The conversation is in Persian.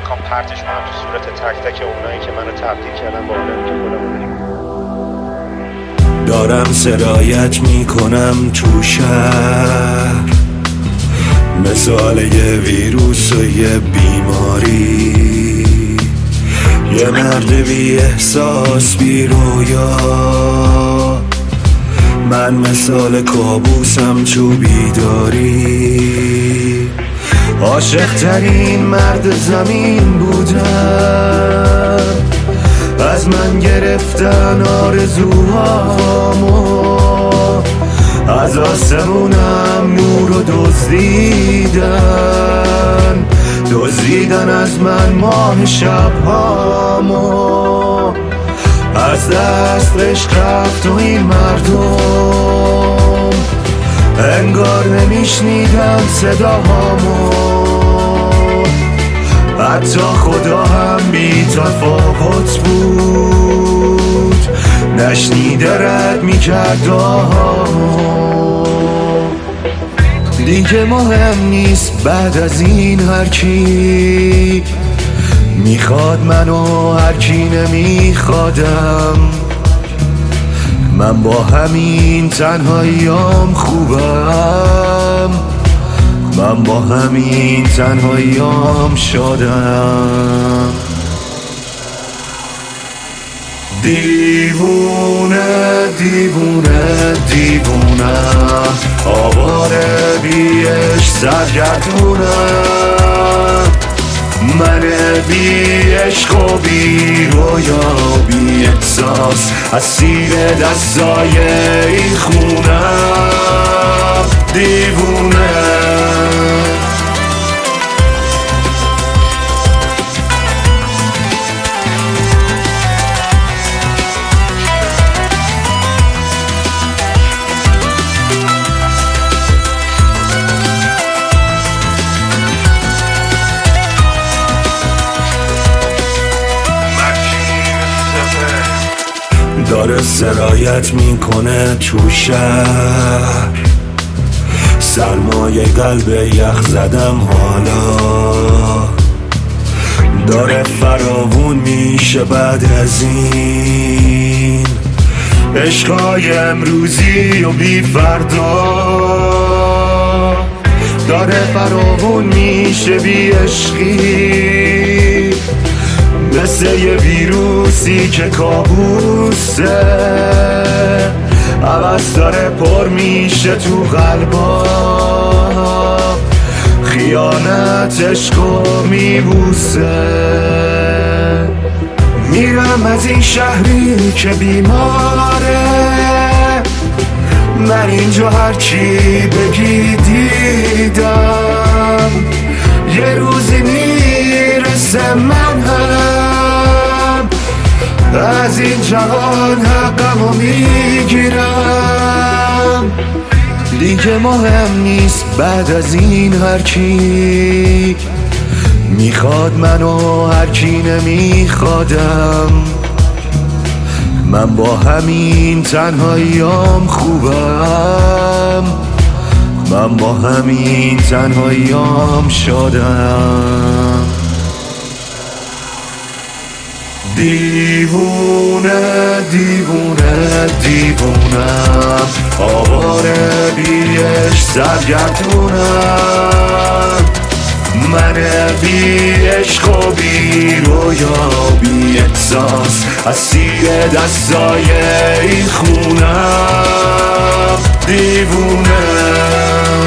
میخوام پرتش کنم تو صورت تک تک اونایی که منو تبدیل کردن با آدمی که خودمو داریم. دارم سرایت میکنم تو شهر، مثال یه ویروس و یه بیماری، یه مرد بی احساس بی رویا. من مثال کابوسم تو بیداری، عاشق ترین مرد زمین بودم. از من گرفتن آرزوهامو، از آسمونم نور رو دزدیدن از من ماه شبهامو. از دست عشق رفت و این مردم، انگار نمیشنیدم صداهامو. حتی خدا هم بی تفاوت بود، نشنیده رد میکرد دعاهامو. دیگه مهم نیست بعد از این هرکی میخواد منو، هرکی نمیخوادم. من با همین تنهاییام خوبم، من با همین تنهاییام شادم. دیوونه دیوونه دیوونم، آواره بیش سرگردونم. من بی عشق و بی رویا بی احساس، اسیر دستای این خونم. دیوونه داره سرایت میکنه تو شهر، سرمایه قلب یخ زدم حالا. داره فراوون میشه بعد از این عشقای امروزی و بی فردا. داره فراوون میشه بی عشقی، مثل یه ویروسی که کابوسه. عوض داره پر میشه تو قلبا، خیانت عشقو میبوسه. میرم از این شهری که بیماره، من اینجا هرچی بگی دیدم. یه روزی میرسه من هم از این جهان حقمو میگیرم. دیگه مهم نیست بعد از این هرکی میخواد منو، هرکی نمیخوادم. من با همین تنهاییام خوبم، من با همین تنهاییام شادم. دیوونه دیوونه دیوونم، آواره بیش سرگردونم. من بی عشق و بی رویا بی احساس، اسیر دستای این خونم. دیوونه